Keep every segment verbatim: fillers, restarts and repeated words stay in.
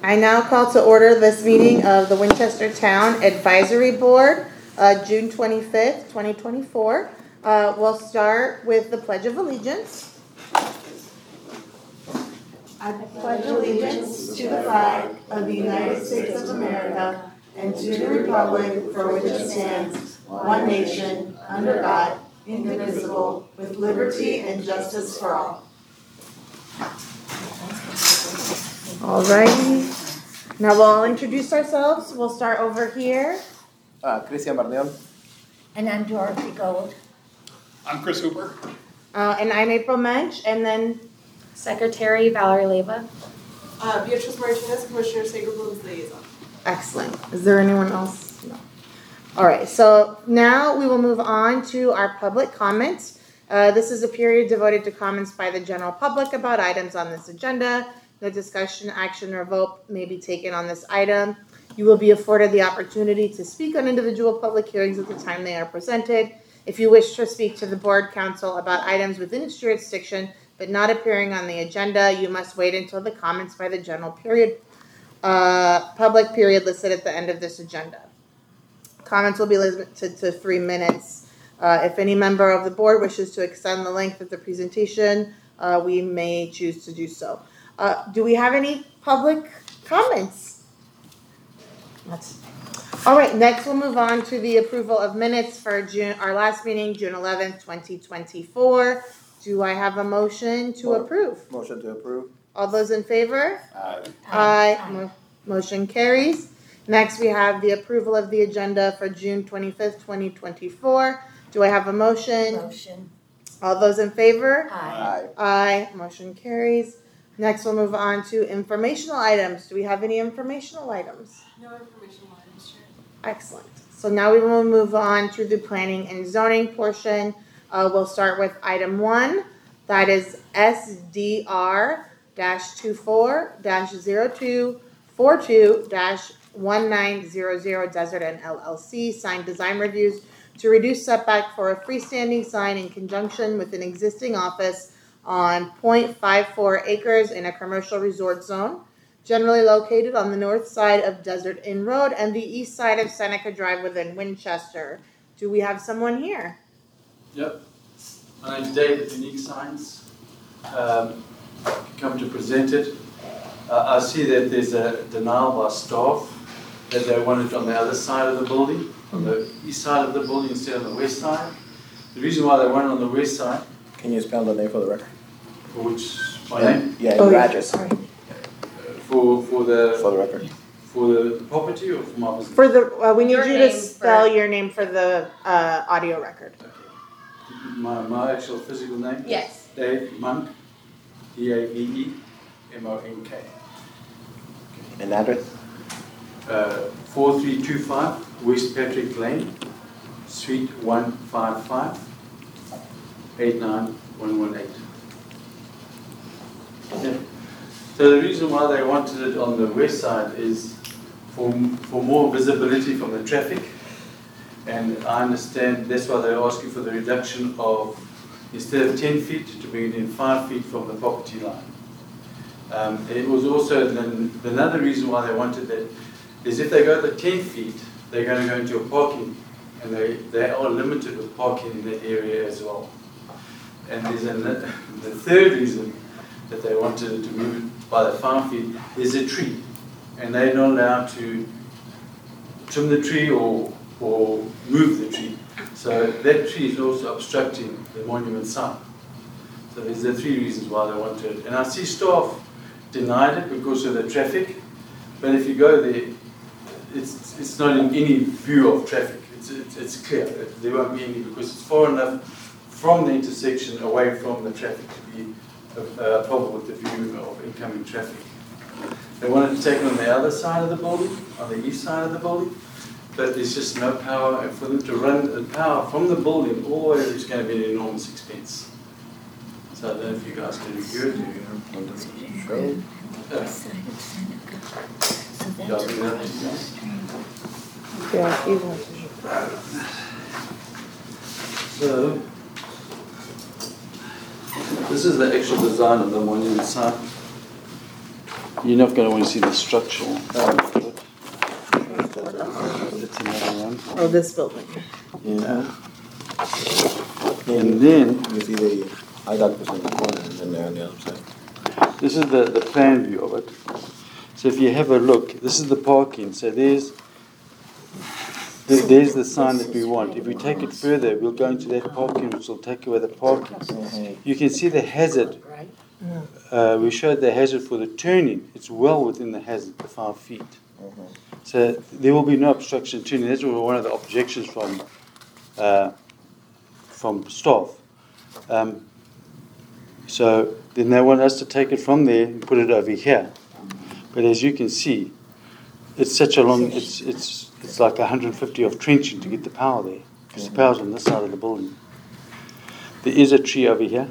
I now call to order this meeting of the Winchester Town Advisory Board, uh, June twenty-fifth, twenty twenty-four. Uh, we'll start with the Pledge of Allegiance. I pledge allegiance to the flag of the United States of America and to the republic for which it stands, one nation, under God, indivisible, with liberty and justice for all. All righty. Now we'll all introduce ourselves. We'll start over here. Uh, Cristian Barneon. And I'm Dorothy Gold. I'm Chris Hooper. Uh, and I'm April Mensch. And then Secretary Valerie Leva. Uh, Beatrice Martinez, Commissioner Sacred Blooms Liaison. Excellent. Is there anyone else? No. All right. So now we will move on to our public comments. Uh, this is a period devoted to comments by the general public about items on this agenda. No discussion, action, or vote may be taken on this item. You will be afforded the opportunity to speak on individual public hearings at the time they are presented. If you wish to speak to the board council about items within its jurisdiction but not appearing on the agenda, you must wait until the comments by the general period, uh, public period listed at the end of this agenda. Comments will be limited to three minutes. Uh, if any member of the board wishes to extend the length of the presentation, uh, we may choose to do so. Uh, do we have any public comments? That's, all right, next we'll move on to the approval of minutes for June, our last meeting, June eleventh, twenty twenty-four. Do I have a motion to Mo- approve? Motion to approve. All those in favor? Aye. Aye. Aye. Mo- motion carries. Next we have the approval of the agenda for June twenty-fifth, twenty twenty-four. Do I have a motion? Motion. All those in favor? Aye. Aye. Aye. Motion carries. Next, we'll move on to informational items. Do we have any informational items? No information items, Chair. Excellent. So now we will move on to the planning and zoning portion. Uh, we'll start with item one. That is S D R twenty-four zero two forty-two nineteen hundred Desert Inn L L C sign design reviews to reduce setback for a freestanding sign in conjunction with an existing office on zero point five four acres in a commercial resort zone, generally located on the north side of Desert Inn Road and the east side of Seneca Drive within Winchester. Do we have someone here? Yep. My name's David, Unique Signs. Um, come to present it. Uh, I see that there's a denial by staff that they want it on the other side of the building, on the east side of the building instead of the west side. The reason why they want it on the west side, Can you spell the name for the record? for which my yeah. name, Yeah, Oh, your yeah. address Sorry. for for the for the record. for the property or for my business. For the, uh, we need Your you to name spell for- your name for the uh, audio record. Okay. My my actual physical name. Yes. Dave Monk, D A V E M O N K. And address? Uh, four three two five West Patrick Lane, Suite one five five, eight nine one one eight. Yeah. So the reason why they wanted it on the west side is for, for more visibility from the traffic, and I understand that's why they're asking for the reduction of, instead of ten feet, to bring it in five feet from the property line. Um, it was also, the, another reason why they wanted that is if they go to ten feet, they're going to go into a parking, and they, they are limited with parking in that area as well. And there's a, the third reason that they wanted it to move it by the five feet is a tree, and they're not allowed to trim the tree or, or move the tree. So that tree is also obstructing the monument sign. So there's the three reasons why they wanted it. And I see staff denied it because of the traffic, but if you go there, it's it's not in any view of traffic. It's it's, it's clear. There won't be any because it's far enough from the intersection away from the traffic to be a, a problem with the view of incoming traffic. They wanted to take it on the other side of the building, on the east side of the building, but there's just no power, and for them to run the power from the building all the way, it's going to be an enormous expense. So I don't know if you guys can review it. Sure. Yeah. So Y'all that's do that, you guys? Yeah, he wants to. So, this is the actual design of the monument sign. You're not going to want to see the structural. That's another one. Oh, this building. Yeah. And then You see the eye doctors in the corner and then they're on the other side. this is the, the plan view of it. So if you have a look, this is the parking. So there's th- there's the sign that we want. If we take it further, we'll go into that parking, which will take away the parking. You can see the hazard. Uh, we showed the hazard for the turning. It's well within the hazard, the five feet. So there will be no obstruction turning. That's one of the objections from uh, from staff. Um, so then they want us to take it from there and put it over here. But as you can see, it's such a long. It's it's it's like one hundred fifty of trenching to get the power there, because the power's on this side of the building. There is a tree over here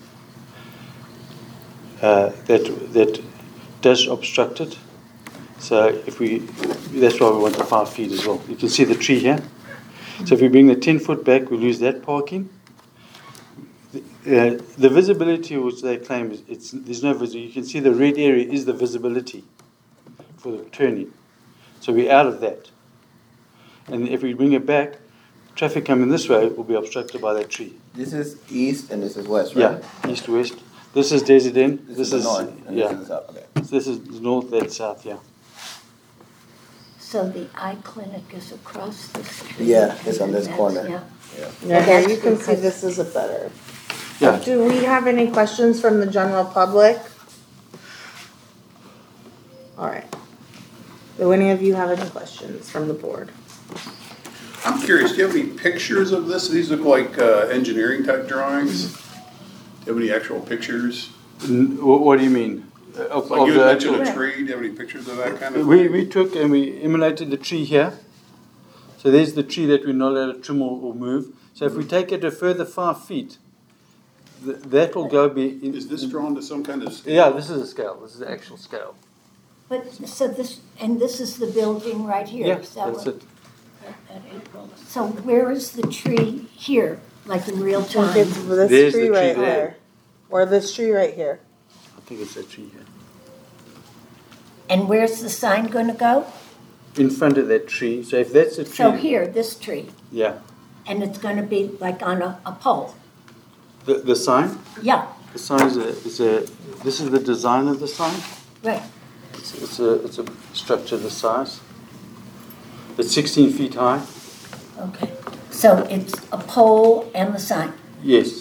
uh, that that does obstruct it. So if we, that's why we want the five feet as well. You can see the tree here. So if we bring the ten foot back, we lose that parking. Uh, the visibility which they claim is it's there's no visibility. You can see the red area is the visibility for the turning. So we're out of that. And if we bring it back, traffic coming this way will be obstructed by that tree. This is east and this is west, right? Yeah, east west. This is Desert Inn. This, This is, is the north and yeah. this is the south. Okay. This is north. That's south. Yeah. So the eye clinic is across the street. Yeah, it's on and this that's- corner. Yeah. Yeah. Yeah, That's here you can see because- this is a better. Yeah. Do we have any questions from the general public? All right. Do any of you have any questions from the board? I'm curious, do you have any pictures of this? These look like uh, engineering type drawings. Do you have any actual pictures? N- wh- What do you mean? Uh, Of, Like of you the had mentioned actual- a tree, do you have any pictures of that kind of We, thing? we took and we emulated the tree here. So there's the tree that we're not allowed to trim or, or move. So if we take it a further five feet, th- that will go be. In, Is this drawn to some kind of scale? Yeah, this is a scale. This is the actual scale. But, so this, and this is the building right here? Yeah, is that that's what- it. So where is the tree here, like in real I think time? it's this There's tree the tree right there. here. Or this tree right here. I think it's that tree here. And where's the sign gonna go? In front of that tree. So if that's a tree. So here, this tree, Yeah. and it's gonna be like on a, a pole? The, the sign? Yeah, The sign is a, is a. This is the design of the sign. right. It's, it's a it's a structure this size. It's sixteen feet high. Okay. So it's a pole and the sign Yes.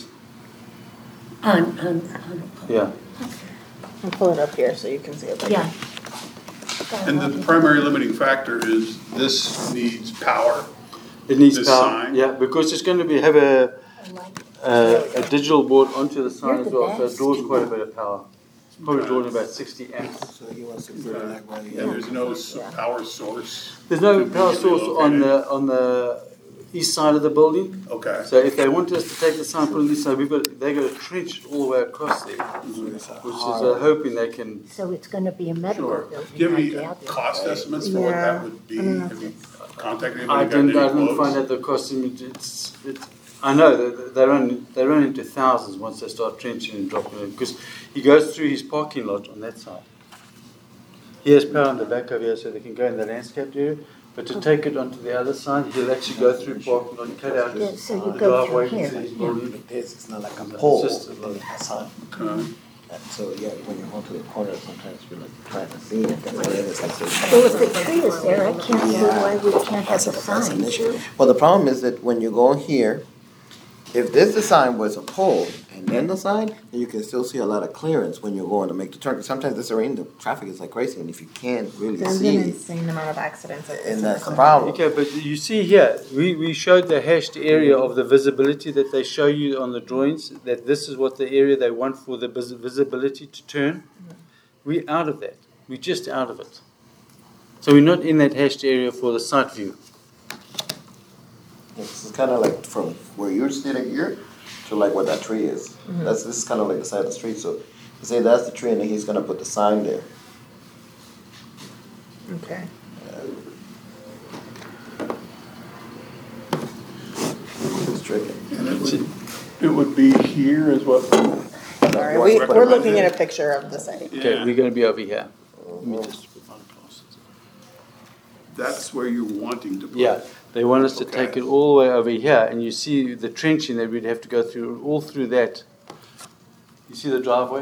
on, on, on a pole? Yeah. I'll pull it up here so you can see it. better. Yeah. And the primary limiting factor is this needs power. It needs This power. sign? Yeah, because it's going to be have a a, a digital board onto the sign You're as the well, so it best. draws quite a bit of power. It's probably drawing about sixty amps. So he wants to put it like right And here. there's no s- power source. There's no to be power source on relocated. the on the east side of the building. Okay. So if they want us to take the sign put on this side, we've got they got to trench it all the way across there, which is uh, hoping they can. So it's gonna be a medical Sure. building. Do you have I any gather. cost estimates for what Yeah. that would be? Have you contacted I anybody, gotten didn't. I any didn't find quotes? out the cost. It's, it's, I know that they run. They run into thousands once they start trenching and dropping it because he goes through his parking lot on that side. He has power on the back over here, so they can go in the landscaped area. But to take it onto the other side, he'll actually go through parking lot, cut out Yeah, his so you the go driveway through into here, his yeah. building. This it's not like a It's pole. just a It's little- a sign. Okay. And so yeah, when you go to the corner, sometimes we're like trying to see it. That's why it's like this. So if the tree is there, I can't see why we can't have That's, a a, that's an sign. issue. Well, the problem is that when you go here, if this the sign was a pole and then the sign, then you can still see a lot of clearance when you're going to make the turn. 'Cause sometimes this rain, the traffic is like crazy, and if you can't really There's see an it, insane amount of accidents. at this and that's the intersection. problem. Okay, but you see here, we, we showed the hashed area of the visibility that they show you on the drawings, that this is what the area they want for the vis- visibility to turn. We're out of that. We're just out of it. So we're not in that hashed area for the site view. It's kind of like from where you're sitting here to like where that tree is. That's this is kind of like the side of the street. So, you say that's the tree, and then he's gonna put the sign there. Okay. It's tricky. It would be here is what, Sorry, we, we're looking at a picture of the site. Okay, Yeah. we're going to be over here. Let me just put my glasses on. That's where you're wanting to put Yeah, it. they want us to Okay. take it all the way over here, and you see the trenching that we'd have to go through, all through that. You see the driveway?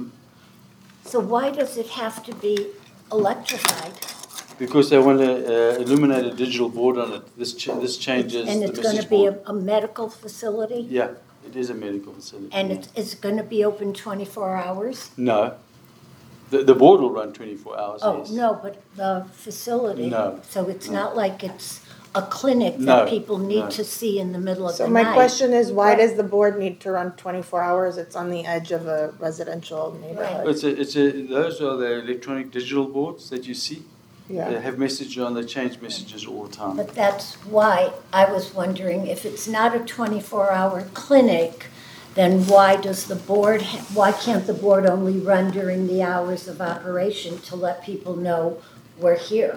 So why does it have to be electrified? Because they want to uh, illuminate a digital board on it. This ch- this changes And the it's going to message be board. a, a medical facility? Yeah, it is a medical facility. And it's, it's going to be open twenty-four hours? No, the the board will run twenty-four hours. Oh, yes. no, but the facility? No. So it's not like it's a clinic No, that people need no. to see in the middle of So the my night? question is, why does the board need to run twenty-four hours? It's on the edge of a residential neighborhood. It's a, it's a, those are the electronic digital boards that you see. They Yeah, have messages on. They change messages all the time. But that's why I was wondering, if it's not a twenty-four hour clinic, then why does the board, ha- why can't the board only run during the hours of operation to let people know we're here?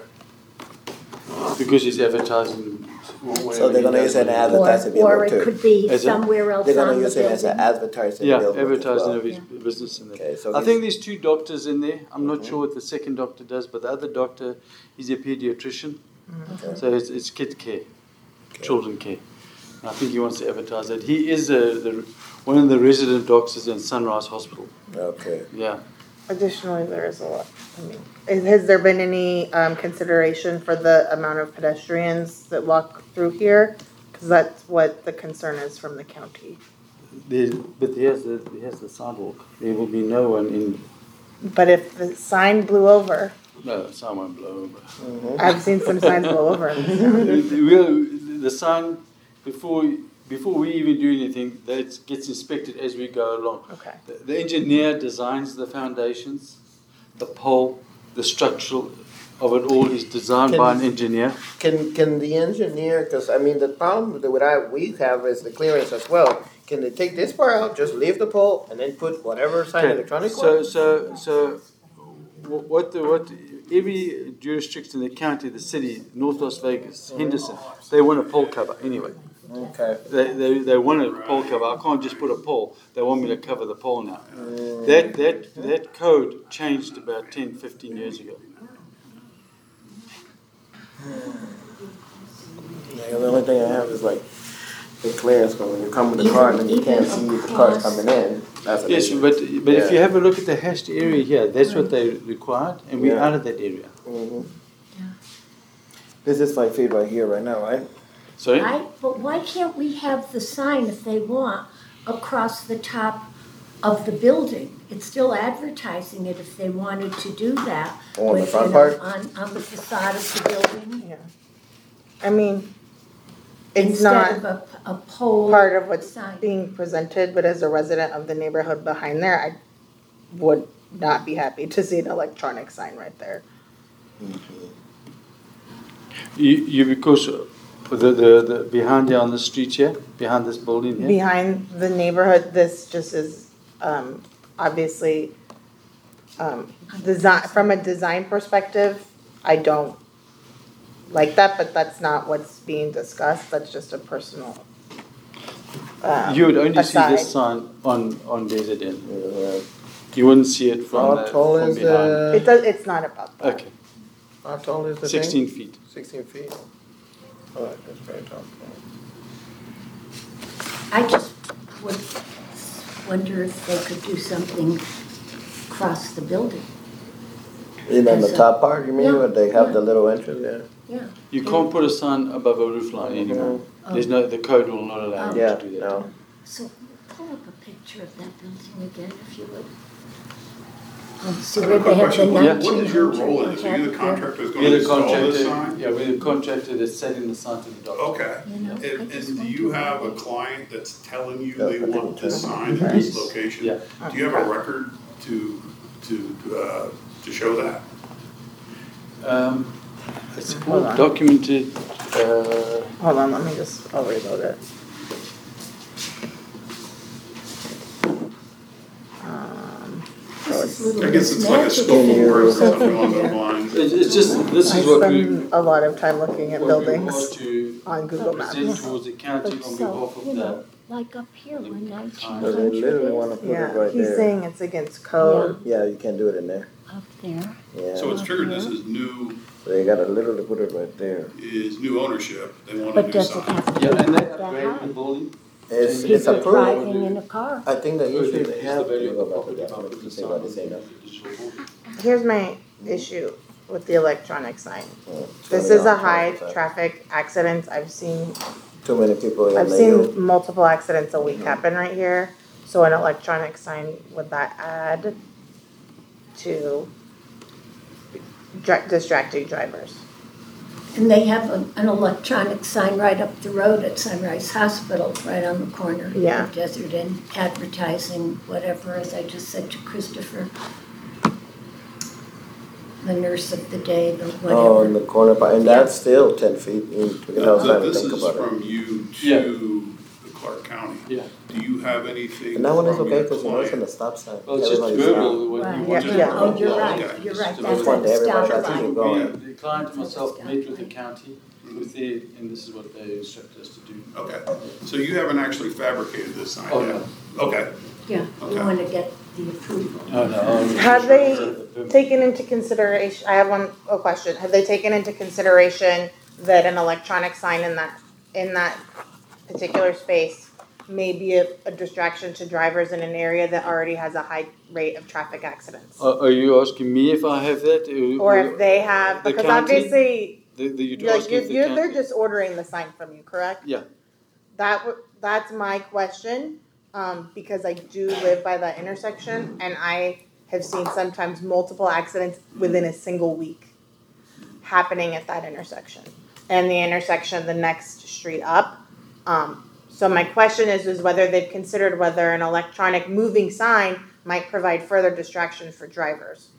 Because he's advertising. So they're gonna use an ad- Or, Advertise the or billboard it too. could be Is it? somewhere else They're gonna on the use it as an building. advertising Yeah, billboard as advertising well. of his business in there. Okay, so I he's- think there's two doctors in there. I'm not sure what the second doctor does, but the other doctor, he's a pediatrician. Okay. So it's, it's kid care, children care. And I think he wants to advertise that. He is a, the, one of the resident doctors in Sunrise Hospital. Okay. Yeah. additionally, there is a lot. I mean, is- has there been any um, consideration for the amount of pedestrians that walk through here? Because that's what the concern is from the county. There, but here's the, here's the sidewalk. There will be no one in, But if the sign blew over, no, someone blow over. I've seen some signs blow over. in this town. the, real- the sign, before, before we even do anything, that gets inspected as we go along. Okay. The, the engineer designs the foundations, the pole, the structural of it all is designed by an engineer. Can, can the engineer, because I mean, the problem with what I, we have is the clearance as well. Can they take this part out, just leave the pole, and then put whatever sign Okay, electronic So, one? so, so, wh- what the, what, every jurisdiction in the county, the city, North Las Vegas, Henderson, they want a pole cover anyway. Okay. They, they, they want a pole cover. I can't just put a pole. They want me to cover the pole now. That, that, that code changed about ten, fifteen years ago. Yeah, the only thing I have is like the clearance, but when you come with the car and then you can't see the cars coming in, that's an Yes, issue. but, but if you Yeah. have a look at the hashed area here, that's what they required, and we're Yeah. out of that area. Mhm. This is five feet right here right now, right? Sorry? I, but why can't we have the sign, if they want, across the top of the building? It's still advertising it if they wanted to do that. Oh, on the with, front you know, part? On, on the facade of the building. Yeah. I mean, it's Instead not of a, a pole. part of what's sign. being presented, but as a resident of the neighborhood behind there, I would not be happy to see an electronic sign right there. You, you because uh, the, the, the, behind here on the street here, behind this building here, Behind the neighborhood, this just is, um, obviously, um, design, from a design perspective, I don't like that, but that's not what's being discussed, that's just a personal, um, you would only see aside. this sign on, on Desert Inn. Yeah. You wouldn't see it from, How the, tall from is behind. It the, does, it's not about that. Okay, how tall is the thing? sixteen feet. Sixteen feet. Oh, that's very tall. I just would wonder if they could do something across the building. And on the As a- top part, you mean, Yeah, where they have yeah. the little entrance there? Yeah. You can't put a sign above a roof line anymore. Oh. There's no, the code will not allow you Yeah, to do that. no. So pull up a picture of that building again, if you would. Um, See where Quick they have the question, what- nineteen what is your hundred role in this? Are you the there. contractor that's We're gonna the install this contractor, sign? yeah, we're the contractor that's setting the sign to the dock. Okay, You know, I and, just and do want you to- have a client that's telling you Yeah, they I think want this so. sign at this location? Yeah. Do you have a record to, to, uh, to show that? Um, it's Hold all on. documented, uh, Hold on, let me just, I'll reload it. Um, This is Little I guess Miss it's like a Magic scope of if you work or were something along looking those there. lines. it's, it's just, this I is what we, spend a lot of time looking at what we buildings want to on Google Maps. present towards the county on So, behalf of you know, the Like up here where nineteen So they hundred literally wanna is, put it Yeah, right he's there. saying it's against code. Yeah, you can't do it in there. up there. Yeah. So what's triggered this is new, So you gotta literally put it right there. is new ownership, they want a But new does it sign. have to be Yeah, and they that upgrade the high? building. It's, it's People approved. driving in a car. I think that usually Is they the have value to of go the back to property that, by what putting you the say sign about on the same. the digital board? Here's my issue with the electronic sign. Mm. This Too is many a high electronic signs. traffic accident. I've seen, Too many people in I've the seen U. multiple accidents a week happen right here. So an electronic sign, would that add to dra- distracting drivers? And they have a- an electronic sign right up the road at Sunrise Hospital, right on the corner Yeah. of Desert Inn, advertising whatever, as I just said to Christopher. The nurse of the day, the Oh, in whatever. the corner, but, and that's still ten feet, you can Now, outside and This think is about it. from you Yeah. to the Clark County. Yeah. Do you have anything And that one is from okay, your cause you know it's in client? the stop sign. Well, it's just Everybody's verbal, stopped. what Right. you want to Yeah. do. Oh, you're Okay. right, you're right, So that's it's one at to everybody, stop I think sign. we're going. We, the client and myself met with the county, with the, and this is what they instructed us to do. Okay, so you haven't actually fabricated this sign Oh, yet? Okay, Yeah, you Okay. wanna get the approval. No, no. Have they taken into consideration, I have one, a question, have they taken into consideration that an electronic sign in that, in that particular space may be a, a distraction to drivers in an area that already has a high rate of traffic accidents? Are, are you asking me if I have that? Or if they have, The because county? obviously, The, the, you're you're, like, asking you're, if the you're, they're county? just ordering the sign from you, correct? Yeah. That, w- that's my question, um, because I do live by that intersection, and I have seen sometimes multiple accidents within a single week happening at that intersection. And the intersection the next street up. Um, so my question is, is whether they've considered whether an electronic moving sign might provide further distraction for drivers.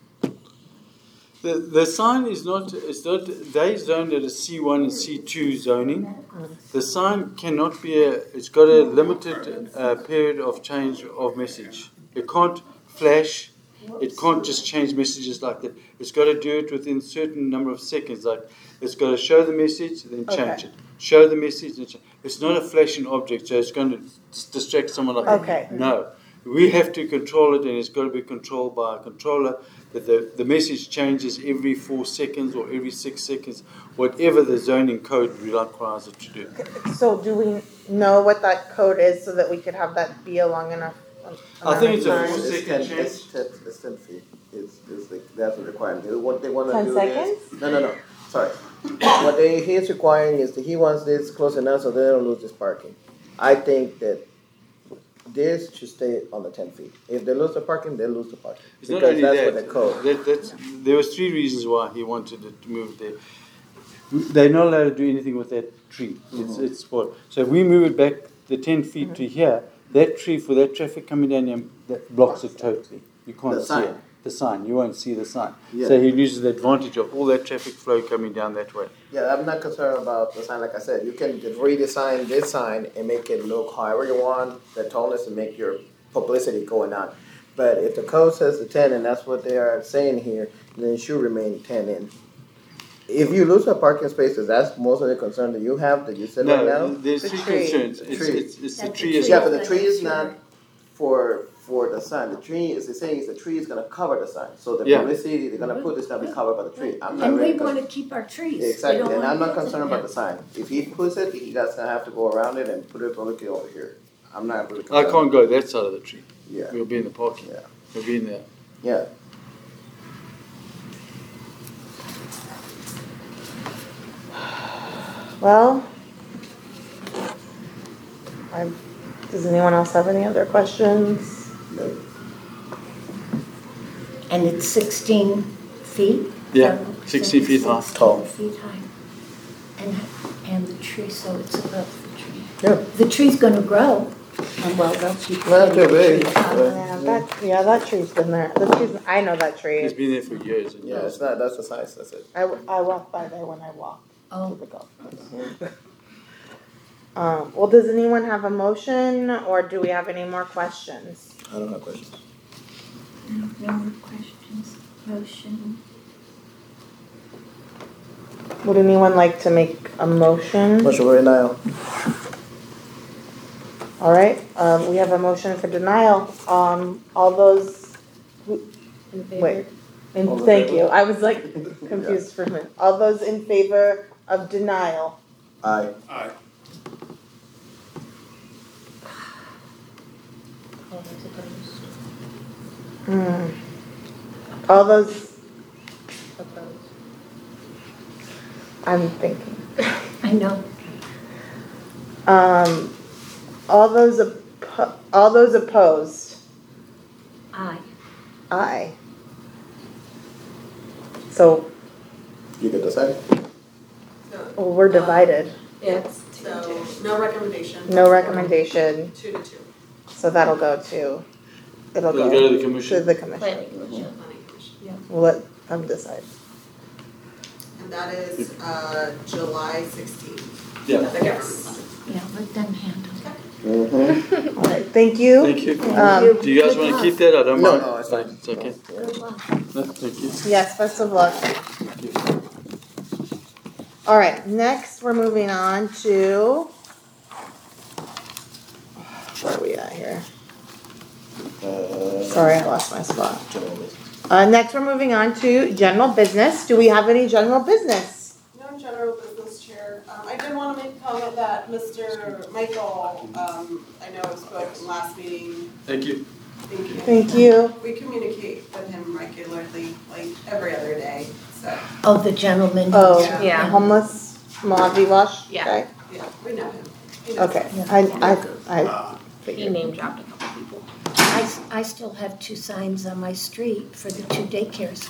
The, the sign is not, it's not, they zoned at a C one and C two zoning. The sign cannot be a, it's got a limited uh, period of change of message. It can't flash, it can't just change messages like that. It's got to do it within a certain number of seconds. Like, it's got to show the message, then change Okay. it. Show the message, then change. It's not a flashing object, so it's going to distract someone like that. Okay. No. We have to control it, and it's got to be controlled by a controller. That the, the message changes every four seconds or every six seconds, whatever the zoning code requires it to do. So do we know what that code is so that we could have that be a long enough? I think it's a amount of four time? It's ten, second it's ten, it's ten feet, it's, it's like, that's the requirement, They- what they wanna Ten do seconds? is. No, no, no, sorry, what they, he is requiring is that he wants this close enough so they don't lose this parking. I think that this should stay on the ten feet, if they lose the parking, they lose the parking, It's not because only that's that, what the code. that that's, there was three reasons why he wanted it to move there. They're not allowed to do anything with that tree. It's Mm-hmm. it's spoiled. So if we move it back the ten feet to here, that tree for that traffic coming down here, that blocks it totally. You can't The see sign. it. The sign. You won't see the sign. Yeah. So he loses the advantage of all that traffic flow coming down that way. Yeah, I'm not concerned about the sign, like I said, you can just redesign this sign and make it look however you want, the tallness and make your publicity going on. But if the code says the ten and that's what they are saying here, then it should remain ten in. If you lose a parking spaces, that's most of the concern that you have, that you said right No, now. there's The three tree. concerns. The It's, tree. it's, it's the That the tree is tree- Yeah, but the Like tree is it's not your- for, for the sign, the tree is, the saying is the tree is gonna cover the sign, so the Yeah. publicity they're gonna put is gonna be covered by the tree. I'm not And we really wanna concerned. keep our trees. Yeah, We exactly, don't and wanna I'm not put them concerned about there. the sign. If he puts it, he guys gonna have to go around it and put it publicly over here. I'm not really I concerned. can't go that side of the tree. Yeah, We'll be in the parking. Yeah. We'll be in there. yeah. Well, I, does anyone else have any other questions? No. And it's sixteen feet? Yeah, Is that what we sixteen said? feet high. Tall. sixteen feet high. And, and the tree, so it's above the tree. Yeah. The tree's gonna grow, and well, they'll keep. Not too cutting the big, tree down. but- Yeah, that, yeah, that tree's been there, the tree's, I know that tree. It's been there for years and Yeah, years. it's not, that's the size, that's it. I, I walk by there when I walk to Oh, the golf course. Um, well, does anyone have a motion, or do we have any more questions? I don't have questions. no more questions, motion. Would anyone like to make a motion? Motion for denial. All right, um, we have a motion for denial. Um, all those, In favor? wait, and All in thank favor? you. I was like confused for a minute. All those in favor of denial? Aye. Aye. All those opposed? Hmm. All those, Opposed. I'm thinking. I know. Um, all those, oppo- all those opposed? Aye. Aye. So, You get the second? So, well, we're divided. It's, so, no recommendation. No recommendation, Two to two. so that'll go to, it'll It'll go go to the to commission. the commission. Planning commission. Planning commission. We'll let them decide. And that is, uh, July sixteenth. Yeah. The government. Yeah, let them handle it. Mm-hmm. All right, thank you. Thank you. Um, Do you guys want to keep that? I don't No, mind. no, it's fine. It's okay. Good luck. No, thank you. Yes, best of luck. All right, next we're moving on to, where are we at here? Uh, Sorry, I lost my spot. general business. Uh, next we're moving on to general business. Do we have any general business? No general business, Chair. Um, I did want to make a comment that Mister Michael, um, I know spoke in last meeting. Thank you. Thank you. Thank you. We communicate with him regularly, like every other day, so, Oh, the gentleman. Oh, Yeah. Yeah. homeless Mojave Wash Yeah. guy? yeah, we know him. He knows Okay, us. I, I, I Ah, He figured. name dropped a couple people. I, s- I still have two signs on my street for the two daycares.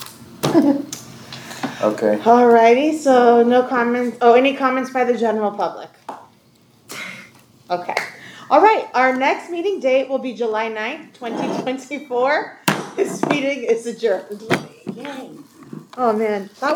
Okay. Alrighty, so no comments, oh, any comments by the general public? Okay, all right, our next meeting date will be July ninth, twenty twenty-four. This meeting is adjourned. Yay. Oh, man, that